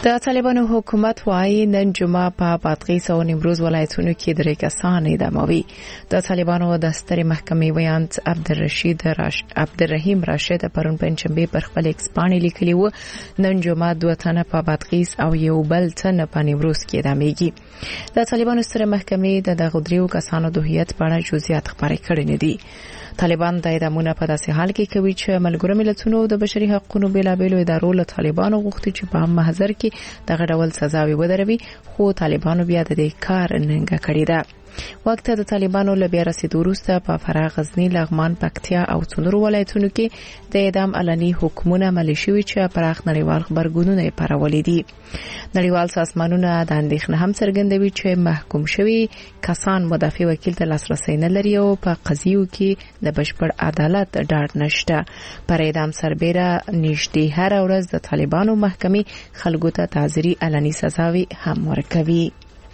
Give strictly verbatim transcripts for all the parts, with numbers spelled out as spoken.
د طالبانو حکومت وايي نن جمعه په بادغیس او نیمروز ولایتونو کې درې کسان اعداموي. د طالبانو د سترې محکمې ویاند عبدالرشید راش عبدالرحیم راشد پرون پنځمبه پر خپل ایکس باندې لیکلی و نن جمعه دوه تنه په بادغیس او یو بل تن په نیمروز کې اعدامیږي. د طالبانو سترې محکمې د دغه دریو کسانو د هویت په اړه جزئیات خبرې کړې نه دي. طالبان د اعدامونو په داسې حال کې کوي چې ملګرو ملتونو د بشري حقوقو بېلابېلو ادارو له طالبانو غوښتي چې په محضر کې دغه ډول سزاوي ودروي، خو طالبانو بیا د دې کار ننګه کړې ده. وخت د طالبانو له بیا رسیدو وروسته په فراه، غزنی، لغمان، پکتیا او څلورو ولایتونو کې د اعدام علني حکمونه عملي شوي چې پراخ نړیوال خبرګونونه یې پارولي دي. نړیوال سازمانونه د اندېښنې هم څرګندوي چې محکوم شوي کسان مدافع وکیل ته لاسرسی نه لري او په قضیو کې د بشپړ عدالت ډاډ نشته. پر اعدام سربېره نږدې هر ورځ د طالبانو محکمې خلکو ته تعزیري علني سزاوي هم ورکوي.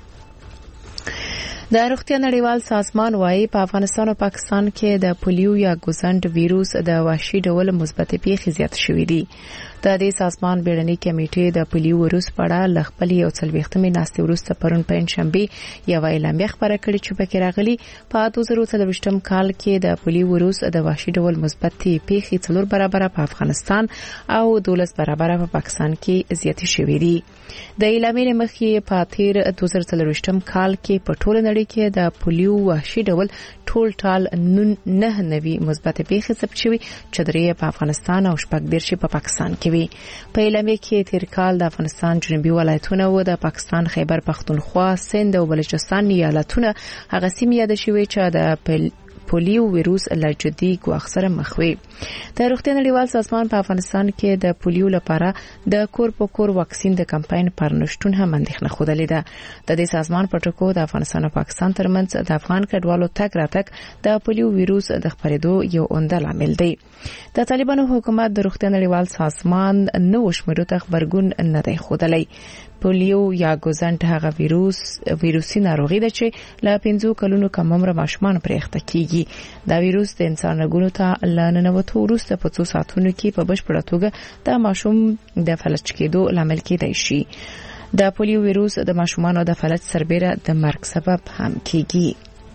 د روغتیا نړیوال سازمان وايي په افغانستان او پاکستان کې د پولیو یا ګوزند ویروس د وحشي ډول مثبت پیښې زیات شوې دي. د دې سازمان بیړنۍ کمیټې د پولیو ویروس په اړه ل خپل یو څلوېښتمې ناستې وروسته پرون پنځشنبه یو اعلامیه خبره کړې چې پکې راغلي په دوه زره څلوېښتم کال کې د پولیو ویروس د وحشي ډول مثبت پیښې څلور برابره په افغانستان او دولس برابره په پاکستان کې زیاتې شوې دي. د اعلامیې مخکې په تیر دوه زره څلوېښتم کال کې په ټوله نړۍ کې د پولیو وحشي ډول ټول ټال نه نوي مثبت پیښې ثبت شوي چې درې په افغانستان او شپږ دېرش په پاکستان کې وي. په اعلامیه کې تیر کال د افغانستان جنوبي ولایتونه او د پاکستان خیبر پختونخوا، سند او بلوچستان ایالتونه هغه سیمې یاد شوي چې د پولیو ویروس له جدي ګواښ سره مخ وي. د روغتیا نړیوال سازمان په افغانستان کې د پولیو لپاره د کور په کور واکسین د کمپاین پر نشټون هم اندېښنه خوده ده. د دې سازمان په ټکو د افغانستان او پاکستان ترمنځ د افغان کډوالو تګ راتګ د پولیو ویروس د خپرېدو یو عمده لامل دی. د طالبانو حکومت د روغتیا نړیوال سازمان نو شمیرو ته خبرګون نه دی ښودلی. پولیو یا ګوزند هغه ویروس ویروسي ناروغي ده چې له پنځو کلونو کم عمره ماشومان پرې اخته کیږي. دا ویروس د انسان رګونو ته له ننوتو وروسته په څو ساعتونو کې په بشپړه توګه د ماشوم د فلج کېدو لامل کېدای شي. د پولیو ویروس د ماشومانو د فلج سربېره د مرګ سبب هم کیږي.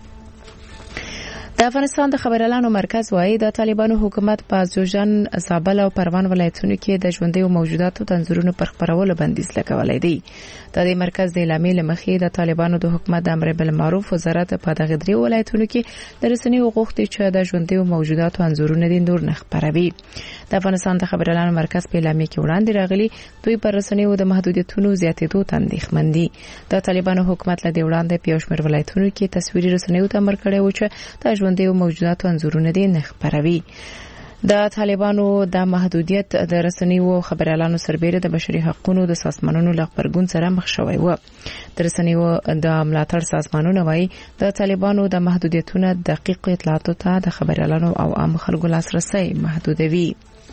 د افغانستان د خبريالانو مرکز وايي د طالبانو حکومت په زوجن، زابل او پروان ولایتونو کې د ژوندۍ موجوداتو تنظیرونو پر خبرولو بندیز لګولای دی. د دې مرکز د اعلامیې لمخې د طالبانو د حکومت د امر بالمعروف وزارت په دغه درې ولایتونو کې د رسنیو غوښتي چې د ژوندۍ موجوداتو انځورونه دي نور نه خبروي. د افغانستان د خبريالانو مرکز په اعلامیه کې وړاندې راغلي دوی پر رسنیو د محدودیتونو زیاتېدو تندېښمن دي. د طالبانو حکومت له دې وړاندې په یو شمېر ولایتونو کې تصویري رسنیو ته امر کړی و چې د ژوندۍ موجوداتو انځورونه دي نه خبروي. د طالبانو د محدودیت د رسنیو خبريالانو سربېره د بشري حقوقو د سازمانونو له خبرګون سره مخ شوی و. د رسنیو د ملاتړ سازمانونو وايي د طالبانو د محدودیتونو دقیق اطلاعاتو ته د خبريالانو او عام خلکو لاسرسي محدودوي.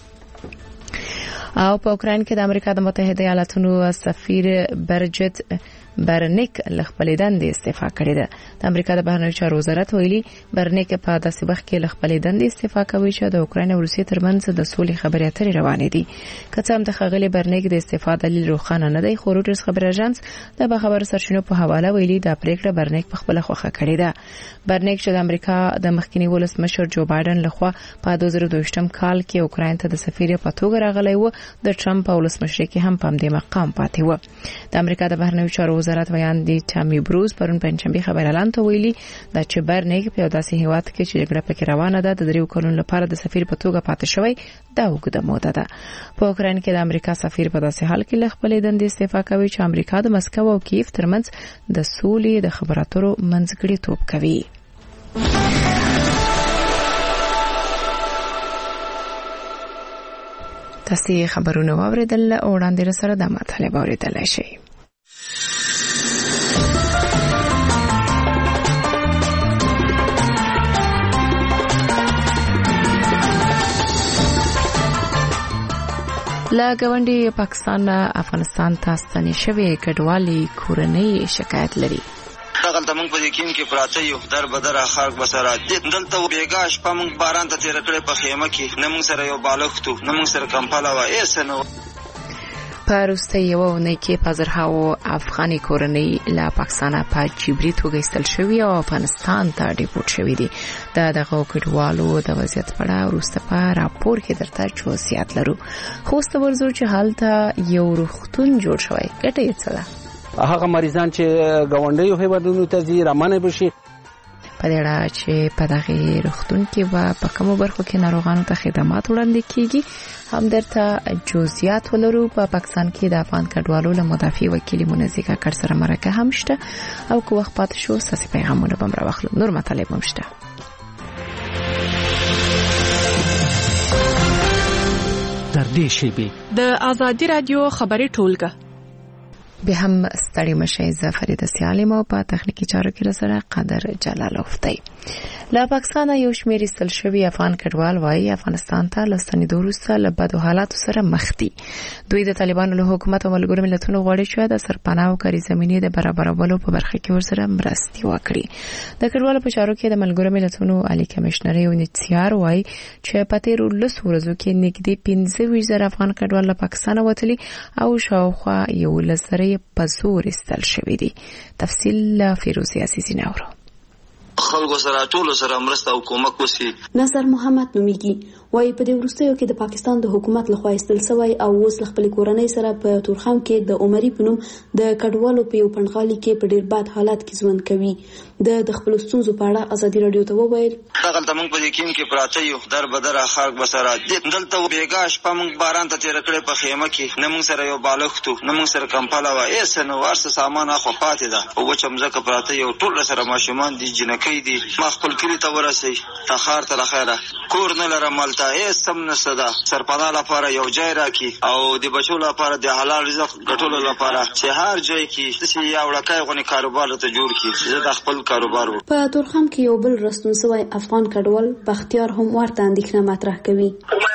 او په اوکراین کې د امریکا د متحده ایالاتونو سفیر برجت برنیک له خپلې دندې استعفا کړې ده. د امریکا د بهرنیو چارو وزارت ویلي برنیک په داسې وخت کې له خپلې دندې استعفا کوي چې د اوکراین او روسیې ترمنځ د سولې خبرې اترې روانې دي. که څه هم د ښاغلي برنیک د استعفا دلیل روښانه نه دی، خو رویټرز خبر اژانس د باخبره سرچینو په حواله ویلي دا پریکړه برنیک په خپل خوښه کړې ده. برنیک چې د امریکا د مخکنی ولسمشر جو بایدن لخوا په دوه زره دوه کال کې اوکراین ته د سفیر په توګه راغلی و، د ټرمپ په ولسمشر کې هم په دې مقام پاتې و. د امریکا د بهرنیو چارو وزارت ویان دي ټامي بروز پرون پنځمبه خبريالانو ته ویلي دا چې برنیک په داسې هیواد کې چې جګړه پکې روانه ده د دریو کلونو لپاره د سفیر په توګه پاتې شوی دا وګړه موده ده. په اوکراین کې د امریکا سفیر په داسې حال کې له خپلې دندې استعفا کوي چې امریکا د مسکو او کیف ترمنځ د سولې د خبرو اترو منځګړیتوب کوي. تاسو خبرونه واوریدل او وړاندې سره د مطلب اوریدل شي. لا ګاونډي پاکستان افغانستان ته ستنې شوې کډوالي کورنۍ شکایت لري. دغه تمنګ په دې کې پراته یو در بدر خلک بسره دلته بیګا شپه مونږ باران ته تیر کړې په خیمه کې نه مونږ سره یو بالښتو نه مونږ سره کمپاله و ایسنو. په وروستۍ یوه اونۍ کې په زرهاوو افغاني کورنۍ له پاکستانه په جبري توګه ایستل شوي او افغانستان ته ډیپورټ شوي دي. د دغه کډوالو د وضعیت په اړه وروسته په راپور کې درته جزئیات لرو. خو اوس ته ورځو چې هلته یو روغتون جوړ شوی. ګټه یې څه ده؟ هغه مریضان چې ګاونډیو هیوادونو ته ځي رامنې بشي. په دې اړه چې په دغه روغتون کې به په کومو برخو کې ناروغانو ته خدمات وړاندې کیږي هم درته جزئیات ولرو. په پاکستان کې د افغان کډوالو له مدافع وکیل منزی کاکړ سره مرکه هم شته او که وخت پاتې شو ساسي پیغامونه به راوخلو. نور مطالب هم شته. در دې شیبه د آزادی رادیو خبري ټولګه به هم ستړي مشه. زه فریده سیالم او په تخنیکی چارو کې سره قدر جلالوف دی. له پاکستان یو شمېر ایستل شوي افغان کډوال وايي افغانستان ته لستنېدو وروسته له بدو حالاتو سره مخ دي. دوی د طالبانو له حکومت او ملګرو ملتونو غواړي چې د سرپناه او کاري زمینې د برابرولو په برخه کې ورسره مرستې وکړي. د کډوالو په چارو کې د ملګرو ملتونو عالی کمشنر یونیسیار وايي چې په تیرو لسو ورځو کې نږدې پنځه ویشت زره افغان کډوال له پاکستان وتلي او شاوخوا یولس زره په زور ایستل شوي دي. تفصیل فیروزی عزیزی نورو. خلکو سره ټول سره مرسته او کومک وسی. نصر محمد نومیږي وایي په دې وروستیو کې د پاکستان د حکومت لخوا ایستل شوی او اوس خپل کورنۍ سره په تورخم کې د عمري پنوم د کډوالو په یو پنځغالي کې په ډیر بد حالات کې ژوند کوي. د خپل ستونزو په اړه ازادي رادیو ته وویل دغه تمنګ په دې کې کې پراته یو در بدر خاک بسره دلته بیګاش په موږ باران ته تیر کړې په خیمه کې نه موږ سره یو بالښتو نه موږ سره کمپاله و ایس نو ورسه سامان اخو پاتې ده او چې مزه پراته یو ټول سره ماشومان دي جنکې دي ما خپل کلی ته ورسي تخار ته لخيره کور نه لرم مالته ایس سم نه صدا سرپناه لپاره یو ځای راکې او د بچو لپاره د حلال رزق ګټلو لپاره چې هر ځای کې چې یو لکه غونې کاروبار ته جوړ کړي زه د خپل کاروبار و. په تورخم کې یو بل رستون سوی افغان کډوال بختیار هم ورته اندېښنه مطرح کوي.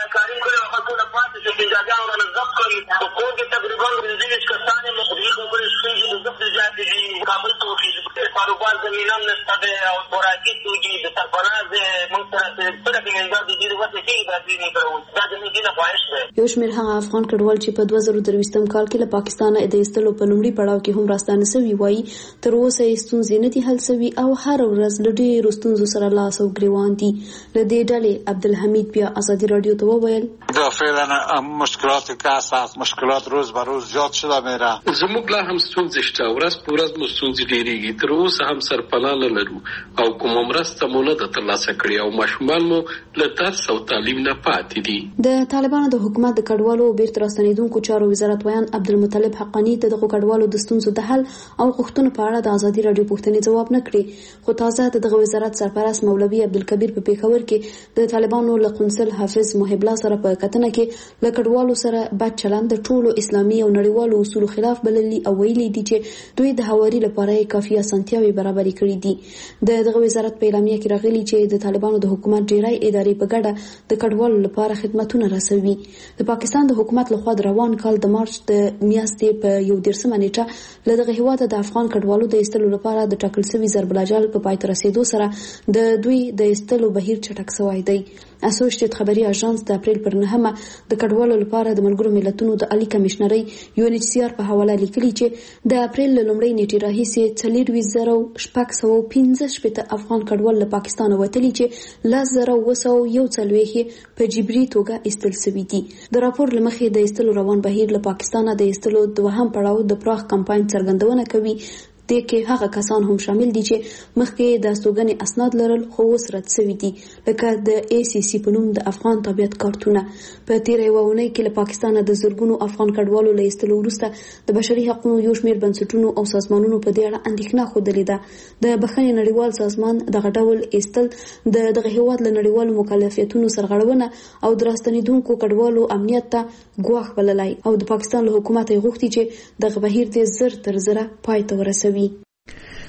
کاروبار زمینم نشته ده او خوراکي توکي د سرپناه موږ سره سره کې نه د دې وخت کې د دې نه کړو دا د دې نه خواهش ده. یو شمېر هغه افغان کډوال چې په دوه زره درویشتم کال کې له پاکستانه د ایستلو په لومړي پړاو کې هم راستانه شوي وایي تر اوسه یې ستونزې نه دي حل شوي او هر ورځ له ډېرو ستونزو سره لاس او ګریوان دي. له دې ډلې عبدالحمید بیا آزادي رادیو ته وویل دا فعلا مشکلات که هست مشکلات روز به روز زیاد شده میره. زموږ لا هم ستونزې شته ورځ په ورځ مو ستونزې ډېرېږي تر اوسه هم سرپناه نه لرو او کومه مرسته مو نه ده ترلاسه کړې او ماشومان مو له درس او تعلیم نه پاتې دي. د طالبانو د حکومت د کډوالو بیرته راستنېدونکو چارو وزارت ویان عبدالمطلب حقانی ته دغه کډوالو د ستونزو د حل او غوښتنو په اړه د ازادي رادیو پوښتنې ځواب نه کړي. خو تازه د دغه وزارت سرپرست مولوي عبدالکبیر په پیښور کې د طالبانو له قونسل حافظ محب الله سره په کتنه کې له کډوالو سره بد چلند د ټولو اسلامي او نړیوالو اصولو خلاف بللي او ویلي دي چې دوی د هواري لپاره کافي اسانتیاوي برابرې کړې دي. د دغه وزارت په اعلامیه کې راغلي چې د طالبانو د حکومت ډیری ادارې په ګډه د کډوالو لپاره خدماتونه رسوي. د پاکستان د حکومت لخوا د روان کال د مارچ د میاشتې په یو دیرشمه نیټه له دغه هیواد د افغان کډوالو د ایستلو لپاره د ټاکل شوي ضرب العجل په پای ته رسیدو سره د دوی د ایستلو بهیر چټک شوی دی. اسوسییټ خبري اژانس د اپریل پر نهمه د کډوالو لپاره د ملګرو ملتونو د عالی کمشنري یونیسیار په حواله لیکلي چې د اپریل لومړۍ نیټې راهیسې څلور زره شپږ سوه پنځه شپېته افغان کډوال له پاکستان وتلي چې لس زره اوه سوه یو څلوېښت په جبري توګه ایستل شوي دي. د راپور له مخې د ایستلو روان بهیر له پاکستانه د ایستلو دوهم پړاو د پراخ کمپاین څرګندونه کوي. د کې هغه کسان هم شامل دي چې مخکې د استوګنې اسناد لرل خو اوس رد شوي دي لکه د ای سی سی په نوم د افغان طبیعت کارتونه. په تیره یوه اونۍ کې له پاکستانه د زرګونو افغان کډوالو له ایستلو وروسته د بشري حقوقو یو شمېر بنسټونو او سازمانونو په دې اړه اندېښنه ښودلې ده. د بخښنې نړیوال سازمان دغه ډول ایستل د دغه هیواد له نړیوالو مکلفیتونو سرغړونه او د راستنېدونکو کډوالو امنیت ته ګواښ بللی او د پاکستان له حکومت یې غوښتي چې دغه بهیر دې زر تر زره پای ته ورسوي.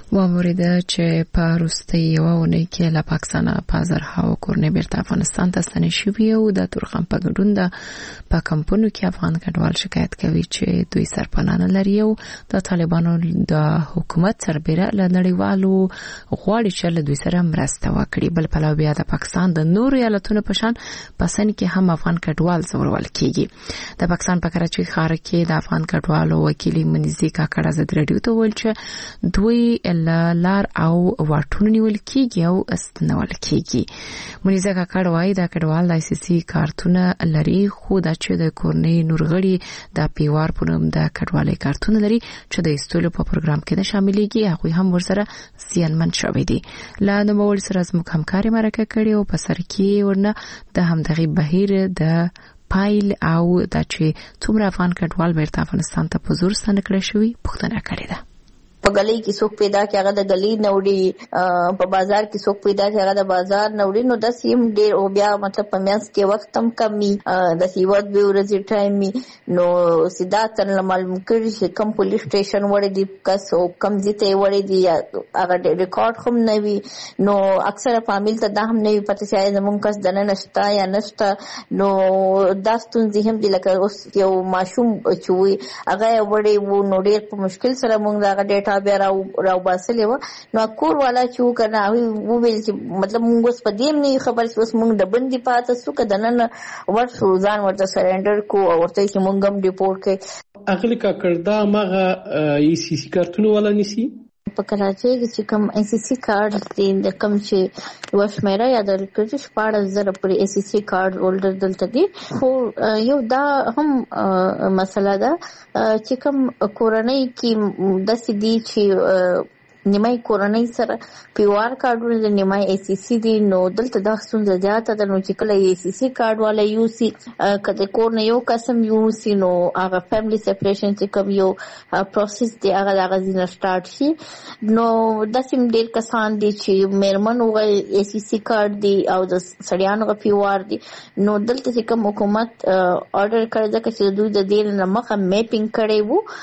واوریده چې په وروستي یو اونۍ کې له پاکستان په زرهاو کورنۍ بیرته افغانستان ته ستنې شوې او د تورخم په ګډون د په کمپونو کې افغان کډوال شکایت کوي چې دوی سرپناه نه لري او د طالبانو د حکومت سربېره له نړیوالو غواړي چې له دوی سره مرسته وکړي. بل پلو بیا د پاکستان د نورو ایالتونو په شان پسند کې هم افغان کډوال زورول کیږي. د پاکستان په کراچۍ ښار کې د افغان کډوالو وکیل منیزي کاکړ آزاد رادیو ته ویل چې دوی لار او واټونه نیول کیږي او استنول کیږي. منیزه کاکړ وايي دا کډوال د آی سی سی کارتونه لري خو دا چې د کورنۍ نورغړي د پیوار په نوم د کډوالۍ کارتونه لري چې د استولو په پروګرام کې نه شاملېږي هغه هم ورسره زیانمن شوی دي. لا نو مول سره زموږ همکاري مرکه کړي او په سر کې ورنه د همدغه بهیر د پایل او د چې څومره افغان کډوال بیرته افغانستان ته په زور ستنه کړی شوی پوښتنه کړې ده. په غلي کې څوک پیدا کې هغه د غلي نوړي په بازار کې څوک پیدا کې هغه د بازار نوړي نو د سیم ډیر او بیا مطلب په میاس کې وخت هم کمی د سیوت به ورځي ټایم می نو سیدا تر معلوم کړي چې کم پولیس سټیشن وړي دي کس او کم ځته وړي دي هغه ریکارډ هم نه وي نو اکثر فامیل ته دا هم نه پته چې زمونږ کس دنه نشتا یا نشتا نو داستون زهم دي لکه اوس یو ماشوم چوي هغه وړي وو نو ډیر په مشکل سره مونږ دا ډیټا بیا راو راو باسلې و نو کور والا چې وکنه او ویل چې مطلب موږ اوس په دې نه خبر چې اوس موږ د بندي پاتې سو کدنن ورته ځان ورته سرندر کو او ورته چې موږ هم ریپورت کړ. اغلی کا کړدا مغه ای سی سی کارتونه ولا نسی په کراچۍ کې چې کوم ای سی سی کارت دي د کوم چې وشمیره یا د کرکټ شپاړس زره پورې ای سی سی کارت هولډر دلته دي خو یو دا هم مسله ده چې کوم کورنۍ کې د سې دي چې نیمای کورنۍ سره پیوار کارډونه د نیمای ای سی سی دي نو دلته د خصوص زیاته د نو چې کله ای سی سی کارډ والا یو سی کله کور نه یو قسم یو سی نو هغه فیملی سپریشن چې کوم یو پروسس دی هغه د غزینه سٹارټ شي نو د سیم ډیر کسان دي چې میرمن او ای سی سی کارډ دی او د سړیانو غ پیوار دي نو دلته چې کوم حکومت اورډر کړی دا چې دوی د دې نه مخه میپینګ کړي وو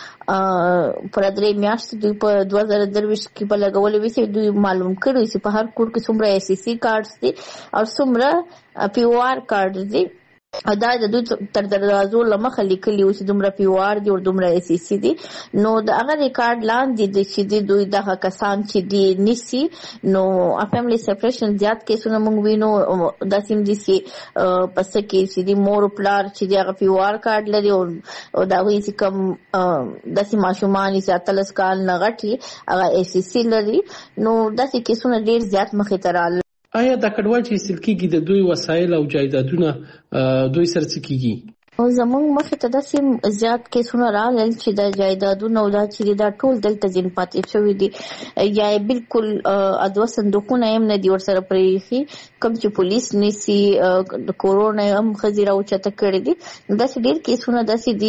پر درې میاشتې دوی په دوه زره درویشت کې په لګولې وي چې دوی معلوم کړي چې په هر کور کې څومره ای سی سی کارډز دي او څومره پی او آر کارډز دي او دا د دوی تر دروازو لمخه لیکلي و چې دومره پی او آر دي او دومره ای سی سی دي نو د هغه ریکارډ لاندې د چې دوی دغه کسان چې دي نسی نو فیملی سپریشن زیات کیسونه موږ وینو د سیم دي سي پس کې چې دي مور پلار چې دغه پی او آر کارت لري او دا وی چې کوم د سیم ماشومان چې اتلس کال نه غټي هغه ای سی سی لري نو د سې کیسونه ډیر زیات مخې ته راغلي. آیا د کډوال چې سلکیږي د دوی وسایل او جایدادونه دوی سره څه کیږي؟ او زمونږ مخې ته داسې زیات کیسونه راغلل چې د جایدادونو او دا چې دا ټول دلته ځین پاتې شوي دي یا بالکل ادوه صندوقونه هم نه دي ورسره پرېښي کوم چې پولیس نیسي د کورونا هم ښځې راوچته کړي دي داسې ډېر کیسونه داسې دي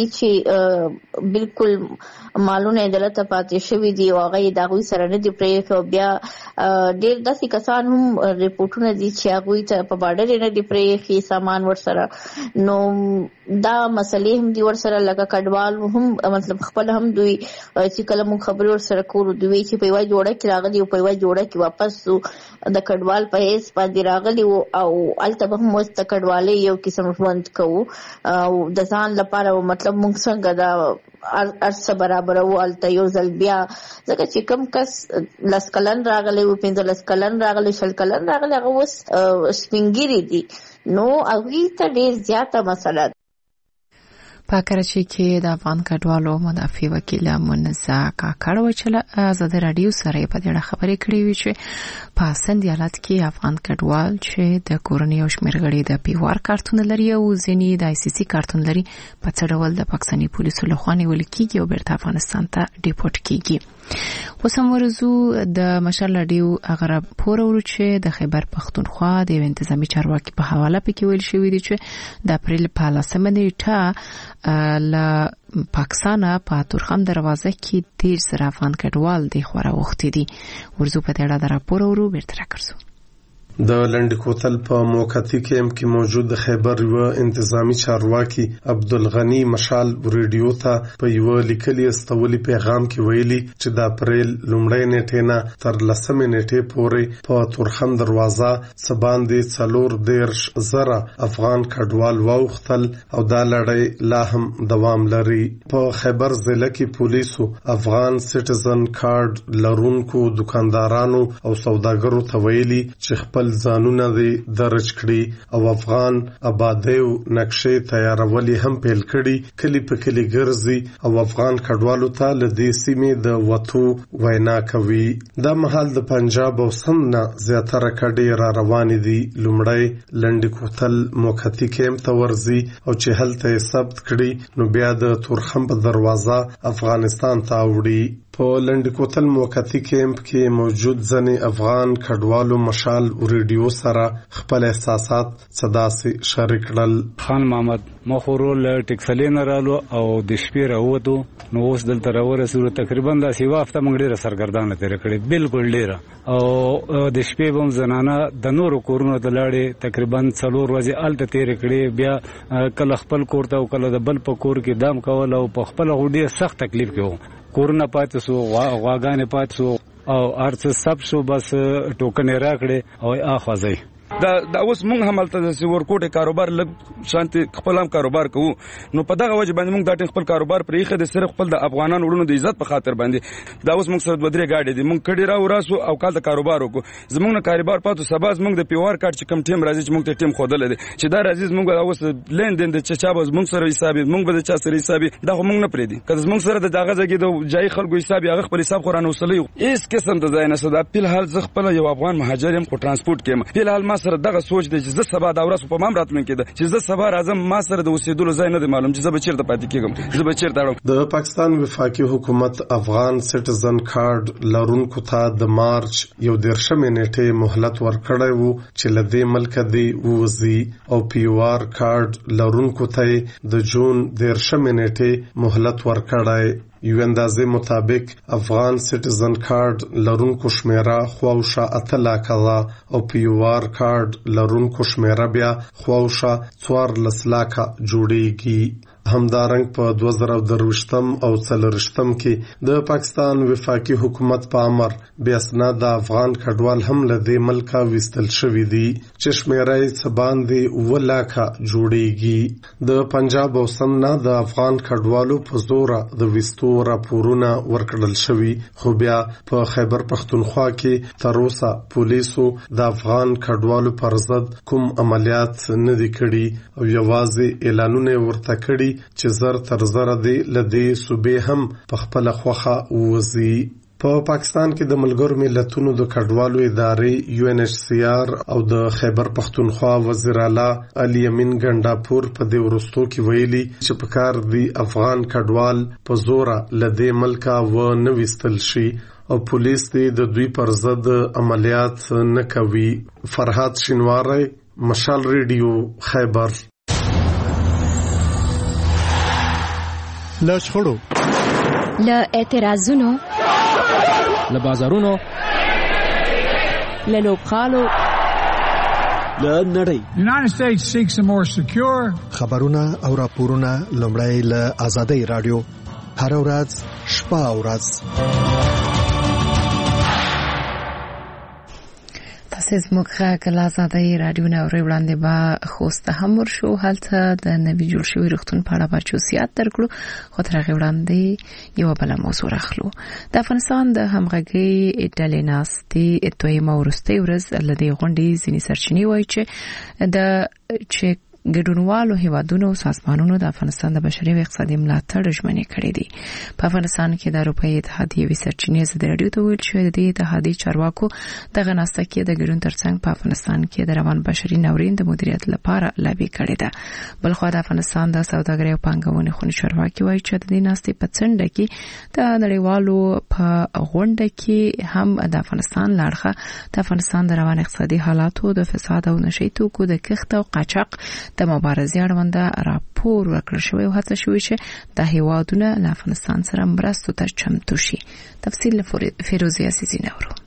چې بالکل مالونه یې دلته پاتې شوي دي او هغه یې د هغوی سره نه دي پرېښي او بیا ډېر داسې کسان هم ریپورټونه دي چې هغوی ته په باډر یې نه دي پرېښي سامان ورسره نو دا مسلې هم دي ورسره لکه کډوال هم مطلب خپل هم دوی چې کله موږ خبرې ورسره کوو دوی چې په یوه جوړه کې راغلي او په یوه جوړه کې واپس د کډوال په حیث باندې راغلي او هلته به هم اوس د کډوالۍ یو قسم ژوند کوو او د ځان لپاره مطلب موږ څنګه دا ارڅه برابرو هلته یو ځل بیا ځکه چې کوم کس لس کلن راغلی و پنځلس کلن راغلی شل کلن راغلی هغه اوس سپینګیري دي نو هغوی ته ډېر زیاته مسله ده. په کراچۍ کې د افغان کډوالو مدافع وکیل منزه کاکړ وچله آزاد رادیو سره په دې اړه خبرې کړې وي چې په سند ایالت کې افغان کډوال چې د کورنۍ او شمېر غړي د پیوار کارتونه لري او ځینې د آی سی سی کارتون لري په څه ډول د پاکستاني پولیسو لخوا نیول کیږي او بیرته افغانستان ته ډیپورټ کیږي. اوس هم ورزو د مشال رادیو هغه راپور ورو چې د خیبر پښتونخوا د انتظامی چارواکي په حواله پکې ویل شوی دی چې د اپریل په لسمه نیټه ل پاکستان په تورخم دروازه کې ډیر زره افغان کډوال د خورا وخت دي. ورزو په دې اړه د راپور ورو بیرته راکړو. د لنډ کوتل په موقتی کیمپ کې موجود خیبر یو انتظامی چارواکي عبدالغنی مشال ریډیو ته په یو لیکلي استولي پیغام کې ویلي چې د اپریل لومړۍ نیټې نه تر لسمې نیټې پورې په تورخم دروازه سباندې څلور دیرش زره افغان کډوال واوختل او دا لړۍ لا هم دوام لري. په خیبر ضلع کې پولیسو افغان سټیزن کارت لرونکو دکاندارانو او سوداګرو ته ویلي چې خپل ځانونه دې درج کړي او افغان آبادیو نقشې تیارولې هم پیل کړي. کلی په کلی ګرځي او افغان کډوالو ته له دې سیمې د وتو وینا کوي. دا مهال د پنجاب او سند نه زیاتره کډې را روانې دي. لومړی لنډ کوتل موقتی کیمپ ته ورځي او چې هلته یې ثبت کړي نو بیا د تورخم په دروازه افغانستان ته وړي. په لنډ کوتل موقتی کیمپ کې موجود ځنې افغان کډوالو مشال ریډیو سره خپل احساسات صداسي شریک کړل. خان محمد مخورو له ټیکسلین رالو او د شپې راووتو نو اوس دلته راورسېدو. تقریبا دا سیوا هفته موږ ډېره سرګردانه تېره کړې، بالکل ډېره. او د شپې به هم زنانه د نورو کورونو ته لاړې، تقریبا څلور ورځې هلته تېرې کړې. بیا کله خپل کور ته او کله د بل په کور کې دام کول او په خپله خو ډېر سخت تکلیف کې وو. کورونه پاتې سو، غواګانې پاتې سو او هر څه سب شو، بس ټوکنې راکړې او اخوا ځئ. دا دا اوس مونږ هم هلته د ورکوټې کاروبار لږ شانتي خپل هم کاروبار کوو، نو په دغه وجه باندې مونږ دا ټیم خپل کاروبار پرېښی دی صرف خپل د افغانانو وروڼو د عزت په خاطر باندې. دا اوس مونږ سره دوه درې ګاډې دي، مونږ کډې راو راسو او کال د کاروبار وکړو. زمونږ نه کاروبار پاتو سبا زمونږ د پیوار کارت چې کوم ټیم راځي چې مونږ ته ټیم ښودلی دی چې دا راځي زمونږ اوس لین دین د چا به زمونږ سره حساب وي، مونږ به د چا سره حساب وي، دا خو مونږ نه پرېږدي. که زمونږ سره د دغه ځای کې د جایي خلکو حساب وي هغه خپل حساب خو رانه وصلوي. هېڅ قسم د ځای نشته. دا فلحال زه خپله یو افغان مهاجر یم خو ټرانسپورټ کې یم. فلحال ما سره دغه سوچ دی چې زه سبا دا ورځ په مام راتلونکې ده چې زه سبا راځم، ما سره د اوسېدلو ځای نه دی معلوم چې زه به چېرته پاتې کېږم، زه به چېرته اړم. د پاکستان وفاقي حکومت افغان سټیزن کارت لرونکو ته د مارچ یو دېرشمې نیټې مهلت ورکړی و چې له دې ملکه دې ووځي او پی او آر کارت لرونکو ته د جون دېرشمې نیټې مهلت ورکړی. یو اندازې مطابق افغان سټیزن کارت لرونکو شمیره خواوشا اته لاکه ده او پی او آر کارت لرونکو شمیره بیا خواوشا څوارلس لاکه جوړیږي. همدارنګ په دوه زره درویشتم او څلوېښتم کې د پاکستان وفاقي حکومت په امر بې اسناده افغان کډوال هم له دې ملکه ویستل شوي دي چې شمیره یې څه باندې اووه لاکه جوړیږي. د پنجاب او سند نه د افغان کډوالو په زوره د ویستو راپورونه ورکړل شوي، خو بیا په خیبر پښتونخوا کې تر اوسه پولیسو د افغان کډوالو پر ضد کوم عملیات نه دي کړي او یوازې اعلانونه ورته کړي چې زر تر زره دی لدې صوبې هم په خپل خوخه ووځي. په پاکستان کې د ملګرو ملتونو د کډوالو ادارې یو ان ایچ سی آر او د خیبر پښتونخوا وزیر اعلی علي امین ګنډاپور په دې وروستو کې ویلي چې په کار دی افغان کډوال په زوره لدې ملکه و نه ویستل شي او پولیس دې د دوی پر ضد عملیات نه کوي. فرهاد شینواری، مشال ریډیو، خیبر. له شخړو، له اعتراضونو، له بازارونو، له لوبغالو، له نړۍ. United States seeks a more secure. خبرونه او راپورونه لومړی له آزادۍ رادیو هر ورځ شپه او ورځ. تاسو زموږ غږ له آزادۍ رادیو نه اورئ. وړاندې به خوسته هم ورشو، هلته د نوي جوړ شوي روغتون په اړه به چوسیات درکړو، خو تر هغې وړاندې یوه بله موضوع راخلو. د افغانستان د همغږۍ ډلې ناستې دویمه وروستۍ ورځ له دې غونډې ځینې سرچینې وایي چې د چې ګډونوالو هیوادونو او سازمانونو د افغانستان د بشري او اقتصادي ملاتړ ژمنې کړې دي. په افغانستان کې د اروپایي اتحادیې وی سرچینې زده رادیو ته ویل شوې د اتحادیې چارواکو دغه ناسته کې د ګډون ترڅنګ په افغانستان کې د روان بشري ناورین د مدیریت لپاره لابي کړې ده. بلخو د افغانستان د سوداګرۍ او پانګونې خونې چارواکي وایي چې د دې ناستې په څنډه کې د نړیوالو په غونډه کې هم د افغانستان لاړخه د افغانستان د روان اقتصادي حالاتو د فساد او نشي توکو د کښت او قاچاق د مبارزې اړوند راپور ورکړل شوی او هڅه شوې چې د هیوادونو له افغانستان سره مرستو ته چمتو شي. تفصیل له فیروزي عزیزی نورو.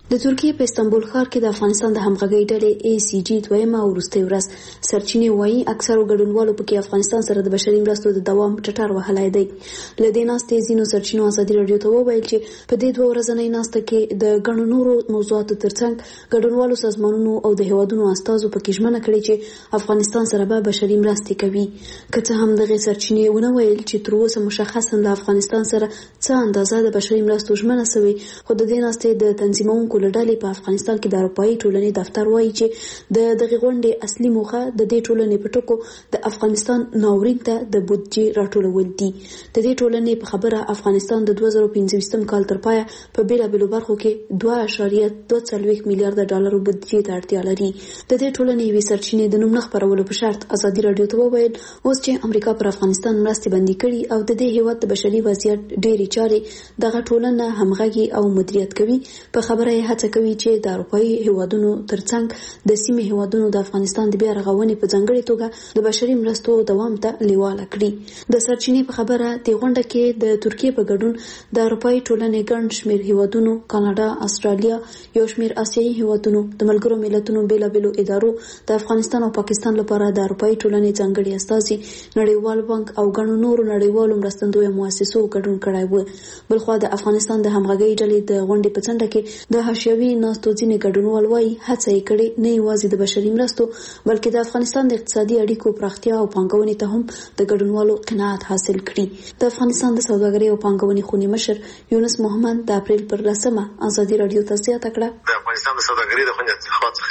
د ترکیه په استانبول ښار کې د افغانستان د همغږۍ ډلې ای سی جی دویمه وروستۍ ورځ سرچینې وایي اکثرو ګډونوالو پکې افغانستان سره د بشري مرستو د دوام ټټر وهلی دی. له دې ناستې ځینو سرچینو ازادي راډیو ته وویل چې په دې دوه ورځنۍ ناسته کې د ګڼو نورو موضوعاتو ترڅنګ ګډونوالو سازمانونو او د هیوادونو استازو پکې ژمنه کړې چې افغانستان سره به بشري مرستې کوي. که څه هم دغه سرچینې ونه ویل چې تر اوسه مشخصا له افغانستان سره څه اندازه د بشري مرستو ژمنه شوې، خو د دې ناستې د تنظیمونکو ډلې په افغانستان کې د اروپایي ټولنې دفتر وایي چې د دغه غونډې اصلي موخه د دې ټولنې په ټکو د افغانستان ناورین ته د بودجې راټولول دي. د دې ټولنې په خبره افغانستان د دوه زره پنځه کال تر پایه په بیلابېلو برخو کې دوه اعشاریه دوه څلوېښت میلیارډ ډالرو بودجې ته اړتیا لري. د دې ټولنې یوې سرچینې د نوم نه خپرولو په شرط ازادي راډیو ته وویل اوس چې امریکا پر افغانستان مرستې بندي کړي او د دې هیواد د بشري وضعیت ډېرې چارې دغه ټولنه همغږي او مدیریت کوي، په خبره هڅه کوي چې د اروپایي هیوادونو ترڅنګ د سیمې هیوادونو د افغانستان د بیا رغونې په ځانګړې توګه د بشري مرستو دوام ته لیواله کړي. د سرچینې په خبره د غونډه کې د ترکیه په ګډون د اروپایي ټولنې ګڼ شمېر هیوادونو، کاناډا، استرالیا، یو شمېر آسیایي هیوادونو، د ملګرو ملتونو بیلابېلو ادارو، د افغانستان او پاکستان لپاره د اروپایي ټولنې ځانګړي استازي، نړیوال بانک او ګڼو نورو نړیوالو مرستندویه مؤسسو ګډون کړی و. بلخوا د افغانستان د همغږۍ ډلې د غونډې په څنډه کې د حاشیوي ناستو ځینې ګډونوال وایي هڅه یې کړې نه یوازې د بشري مرستو بلکې د افغانستان د اقتصادي اړیکو پراختیا او پانګونې ته هم د ګډونوالو قناعت حاصل کړي. د افغانستان د سوداګرۍ او پانګونې خونې مشر یونس محمد د اپریل پر لسمه ازادي راډیو ته زیاته کړه د افغانستان د سوداګرۍ د خونې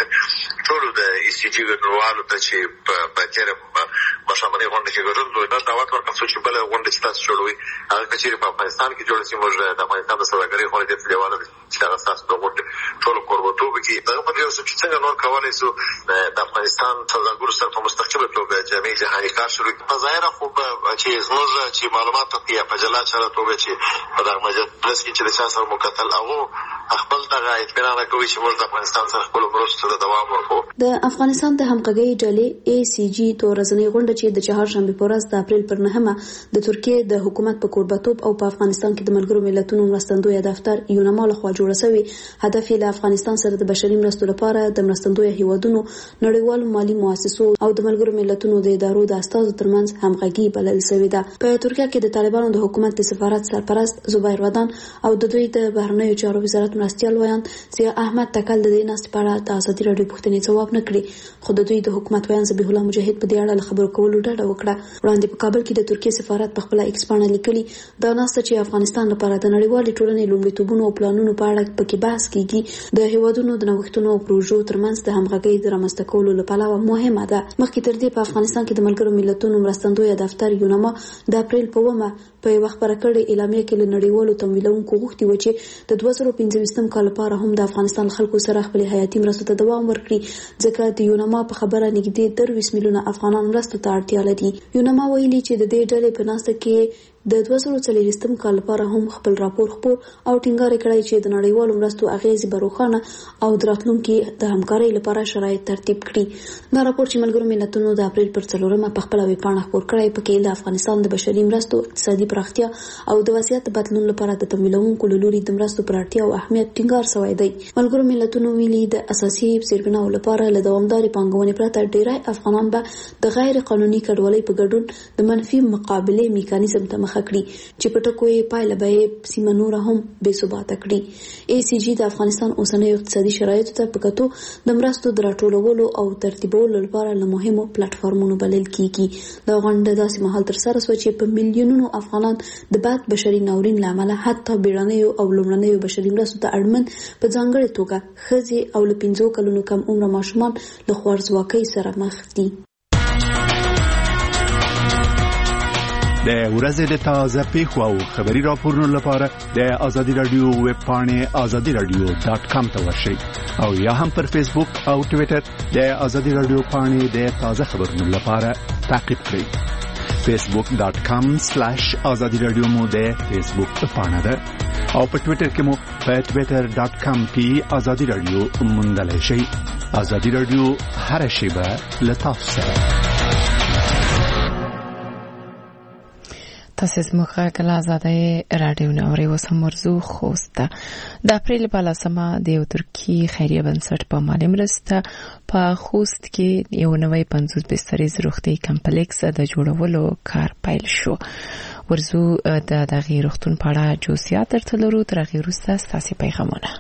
څخه ټولو د ای سی جی ګډونوالو ته چې په تېره مشاملې غونډه کې ګډون دوی دا دعوت ورکړ چې بله غونډه چې تاسو جوړوئ هغه که چېرې په افغانستان کې جوړه شي موږ د افغانستان د سوداګرۍ خونې دې ته لیواله دي چې هغه ستاسو د غونډې ټولو کوربتوب وکړي. دغه په دې چې څنګه نور کولی شو د افغانستان سوداګرو سره په مستقیمه توګه جامع جهاني کار شروع کړي. په ظاهره خو چې زموږ چې معلومات یا په جلا چاره توګه چې په دغه مجلس کې چې د چا سره مو کتل هغو خپل دغه اطمینان کوي چې موږ د افغانستان سره خپلو مرستو ته دوام ورکوو. د افغانستان د همغږۍ ډلې ای سی جی دوه ورځنۍ غونډه چې د چهارشنبې په ورځ د اپریل پر نهمه د ترکیې د حکومت په کوربتوب او په افغانستان کې د ملګرو ملتونو مرستندویه دفتر یونما لخوا جوړه شوې، هدف یې له افغانستان سره د بشري مرستو لپاره د مرستندویه هیوادونو، نړیوالو مالي مؤسسو او د ملګرو ملتونو د ادارو د استازو ترمنځ همغږي بلل شوې ده. په ترکیه کې د طالبانو د حکومت د سفارت سرپرست زبیر ودان او د دوی د بهرنیو چارو وزارت مرستیال ویان ضیا احمد تکل د دې ناستې په اړه د ازادي راډیو پوښتنې ځواب نه کړي، خو د دوی د حکومت ویان ذبیح الله مجاهد په دې اړه له خبرو کولو ډډه وکړه. وړاندې په کابل کې د ترکیې سفارت په خپل ایکس پاڼه لیکلي دا ناسته چې افغانستان لپاره د نړیوالې ټولنې لومړیتوبونو او پلانونو په اړه پکې بحث کیږي د هیوادونو د نوښتونو او پروژو ترمنځ د همغږۍ د رامنځته کولو لپاره مهمه ده. مخکې تر دې په افغانستان کې د ملګرو ملتونو مرستندویه دفتر یونما د اپریل په اوومه په یوه خپره کړې اعلامیه کې له نړیوالو تمویلونکو غوښتي و چې د دوه زره پنځه کال لپاره هم د افغانستان خلکو سره خپل حیاتي مرستو ته دوام ورکړي، ځکه د یونما په خبره نږدې درویشت میلیونه افغانان مرستو ته اړتیا لري. یونما ویلي چې د دې ډلې په ناسته کې د دوه زره څلوېښتم کال لپاره هم خپل راپور خپور او ټینګار کړی چې د نړیوالو مرستو اغیزې به روښانه او د راتلونکي د همکارۍ لپاره شرایط ترتیب کړي. دا راپور چې ملګرو ملتونو د اپریل پر څلورمه په خپله ویبپاڼه خپور کړی پکې د افغانستان د بشري مرستو، اقتصادي پراختیا او د وضعیت بدلون لپاره د تمویلونکو له لوري د مرستو پر اړتیا او اهمیت ټینګار شوی دی. ملګرو ملتونو ویلي د اساسي زیربناو لپاره له دوامدارې پانګونې پرته ډیری افغانان به د غیر قانوني کډوالۍ په ګډون د منفي مقابلې میکانیزم ته مخه کړي چې په ټکو یې پایله به یې سیمه نوره هم بې ثباته کړي. ای سی جی د افغانستان اوسنیو اقتصادي شرایطو ته په کتو د مرستو د راټولولو او ترتیبولو لپاره له مهمو پلیټفارمونو بلل کیږي. دا غونډه داسې مهال ترسره شوه چې په میلیونونو افغانان د بد بشري ناورین له امله حتی بیړنیو او لومړنیو بشري مرستو ته اړمن په ځانګړې توګه ښځې او له پنځو کلونو کم عمره ماشومان له خوارځواکۍ سره مخ دي. د ورځې د تازه پیښو او خبري راپورونو لپاره د ازادي رادیو ویب پاڼې ازادي رادیو ډاټ کام ته ورشئ او یا هم پر فیسبوک او ټویټر د ازادي رادیو پاڼې د تازه خبرونو لپاره تعقیب کړئ. فیسبوک ډاټ کام سلیش ازادي رادیو مو د فیسبوک پاڼه ده او په ټویټر کې مو په ټویټر ډاټ کام کې ازادي رادیو موندلای شئ. ازادي رادیو هر شیبه له تاسو سره. تاسو زموږه کله آزادۍ رادیو نوري وسمرزو خوسته د اپریل په لسمه د ترکی خیریه بنسټ په مالي مرسته په خوست کې یو نوی پنځوس بسترې روغتي کمپلیکس د جوړولو کار پیل شو. ورزو د دغه روغتون په اړه جوسیات ترتلرو تر غیر وروسته ستاسو پیغامونه.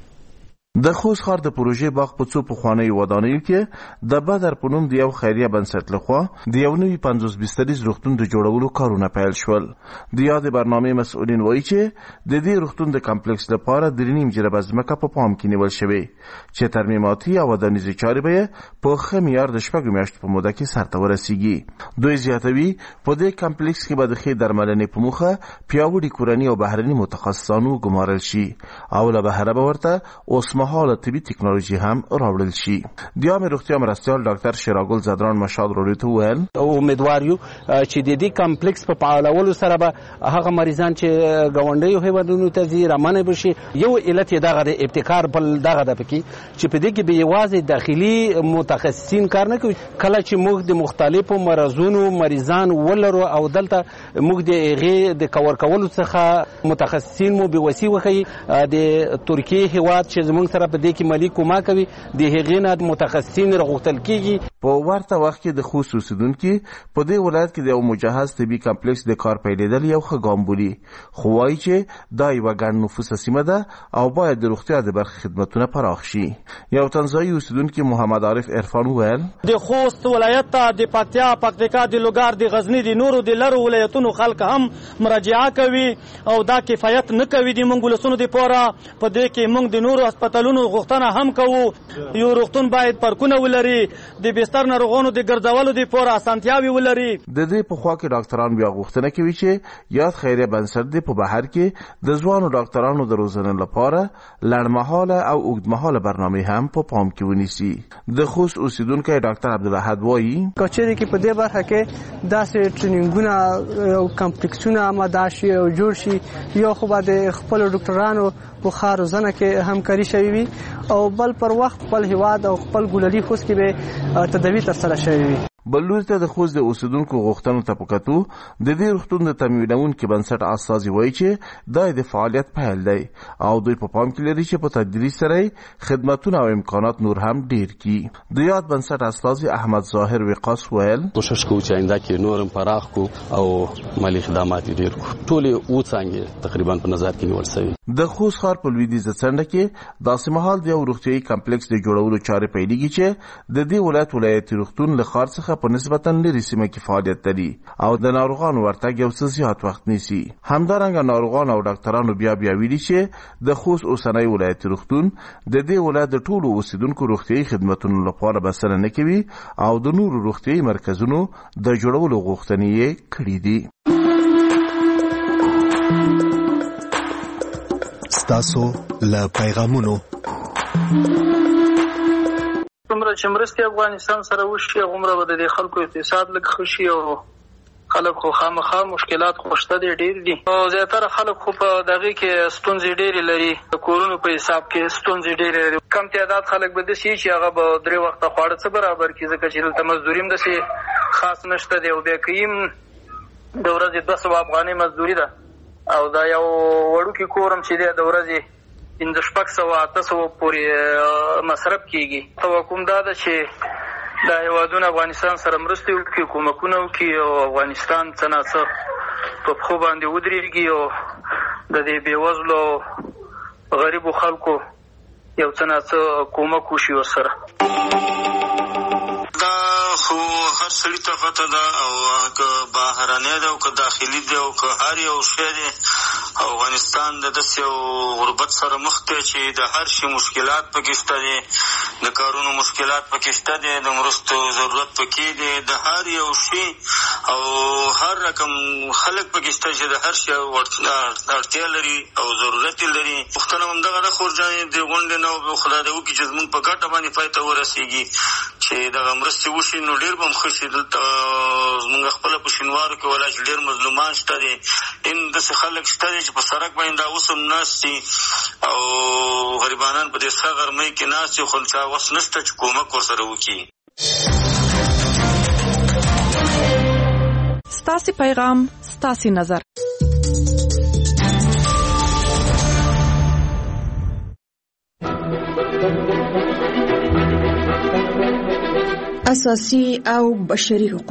د خوست ښار د پروژې باغ په څو پخوانیو ودانیو کې د بدر په نوم د یو خیریه بنسټ لخوا د یو نوي پنځوس بستریز روغتون د جوړولو کارونه پیل شول. د یادې برنامې مسؤلین وایي چې د دې روغتون د کمپلیکس لپاره درې نیم جریبه ځمکه په پام کې نیول شوې چې ترمیماتي او ودانیزې چارې به په ښه معیار د شپږو میاشتو په موده کې سرته ورسیږي. دوی زیاتوي په دې کمپلیکس کې به د ښې درملنې په موخه پیاوړي کورني او بهرني متخصصان وګمارل شي او له بهره به ورته اوسمه حال طبي ټکنالوژي هم راوړل شي. د عامه روغتیا مرستیال ډاکټر شراګل زدران مشال راډیو ته ویل امیدوار یو چې د دې کمپلیکس په فعالولو سره به هغه مریضان چې ګاونډیو هیوادونو ته ځي رامنه بشي. یو علت یې دغه د ابتکار بل دغه د پکې چې په دې کې به یوازې داخلي متخصصین کار نه کوي. کله چې موږ د مختلفو مرزونو مریضان ولرو او دلته موږ د هغې د کور کولو څخه متخصصین مو بېوسي وښیي. د ترکیې هیواد چې زموږ سره په دې کې مالی کومک کوي د هغې نه متخصصین راغوښتل کېږي. په ورته وخت کې د خوست اوسېدونکي په دې ولایت کې د یو مجهز طبي کمپلیکس د کار پیلېدل یو ښه ګام بولي، خو وایي چې دا یوه ګڼ نفوسه سیمه ده او باید د روغتیا د برخې خدمتونه پراخ شي. یو تنزایي اوسېدونکي محمد عارف عرفان وویل د خوست ولایت ته د پکتیا، پکتیکا، د لوګر، د غزني، د نورو د لرو ولایتونو خلک هم مراجعه کوي او دا کفایت نه کوي د موږ ولسونو دپاره. په دې کې موږ د نورو هسپتالونو غوښتنه هم کوو. یو روغتون باید پارکونه ولري، د بستر ناروغانو د ګرځولو دپاره اسانتیاوې ولري. د دې په خوا کې ډاکټران بیا غوښتنه کوي چې یاد خیریه بنسټ دی په بهر کې د ځوانو ډاکټرانو د روزنې لپاره لنډمهاله او اوږدمهاله برنامې هم په پام کې ونیسي. د خوست اوسیدونکی ډاکټر عبدالاحد وایي کچېرې کې په دې برخه کې داسې ټرینینګونه او کمپلیکسونه آماده شي او جوړ شي، یو خو به د خپلو ډاکټرانو په ښه روزنه کې همکاري شوې وي او بل پر وخت خپل هیواد او خپل ګلالي خوست کې به تداوي ترسره شوې وي. بل لوري ته د خوست د اوسیدونکو غوښتنو ته په کتو د دې روغتون د تمویلونکي بنسټ استازي وایي چې دا د فعالیت پیل دی او دوی په پام کې لري چې په تدریج سره خدمتونه او امکانات نور هم ډیر کړي. د یاد بنسټ استازي احمد ظاهر وقاص ویل کوشش کوو چې آینده کې نورم پراخ کو او مالی خدمات ډیر کو. ټول او څنګه تقریبا په نظر کې نیول شوی. د خوست ښار په لویدیځه څنډه کې داسې مهال د یو روغتیايي کمپلیکس د جوړولو چارې پیلېږي چې د دې ولایت ولایتي روغتون له ښار څخه په نسبتا لرې سیمه کې فعالیت لري او د ناروغانو ورتګ یو څه زیات وخت نیسي. همدارنګه ناروغان او ډاکټرانو بیا بیا ویلي چې د خوست اوسنی ولایتي روغتون د دې ولایت د ټولو اوسیدونکو روغتیايي خدمتونو لپاره بسنه نه کوي او د نورو روغتیايي مرکزونو د جوړولو غوښتنې یې کړې دي. ستاسو له پیغامونو څومره چې مرستې افغانستان سره وشي هغومره به د دې خلکو اقتصاد لږ ښه شي او خلک خو خامخا مشکلات خو شته دی ډېر دي او زیاتره خلک خو په دغې کې ستونزې ډېرې لري. د کورونو په حساب کې ستونزې ډېرې لري. کم تعداد خلک به داسې وي چې هغه به درې وخته خواړه څه برابر کړي ځکه چې دلته مزدوري هم داسې خاص نشته دی او بیا که یې د ورځې دوه سوه افغانۍ مزدوري ده او دا یو وړوکی کور هم چې دی د ورځې پنځه شپږ سوه اته سوه پورې مصرف کېږي. توقع دا ده چې دا هېوادونه افغانستان سره مرستې وکړي، کومکونه وکړي او افغانستان څه نه څه په پښو باندې ودرېږي او د دې بېوزلو غریبو خلکو یو څه نه څه کومک وشي ورسره. دا خو هر سړي ته پته ده او که بهرنی ده او که داخلي ده او که هر یو شی دی افغانستان د داسې یو غربت سره مخ دی چې د هر شي مشکلات پکې شته دی، د کارونو مشکلات پکې شته دی، د مرستو ضرورت پکې دی، د هر یو شي او هر رقم خلک پکې شته چې د هر شي اړتیا لري او ضرورت یې لري. پوښتنه همدغه ده خورجانې د غونډې نه خدای دې وکړي چې زموږ په ګټه باندې پای ته ورسېږي چې دغه مرستې وشي نو ډېر به هم ښه شي. دلته زموږ خپله په شینوارو کې ولا چې ډېر مظلومان شته دي، ان داسې خلک شته دي چې په سړک باندې دا اوس هم ناست دي او غریبانان په دې ښه غرمۍ کې ناست دي خو چا وس نشته چې کومک ورسره وکړي. ستاسې پیغام ستاسو نظر. اساسي او بشري حقوق